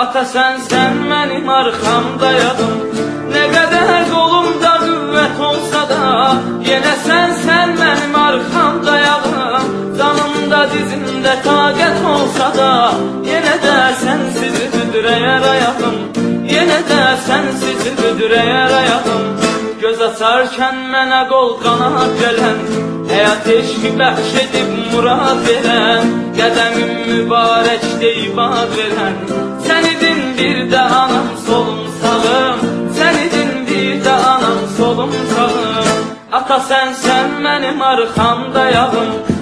Ata sən mənim arxamdayam. Nə qədər qolumda qüvvət olsa da, yenə sən mənim arxamdayam. Canımda dizimdə taqət olsa da, yenə də sənsiz büdrəyər ayağım. Yenə də sənsiz büdrəyər ayağım. Göz açarkən mənə qol qanat gələn, həyat eşqi bəxş edib murad verən, qədəmim mübarək deyib ad verən. Sən idin bir də anam solum sağım, sən idin bir də anam solum sağım. Ata sən mənim arxamdayam.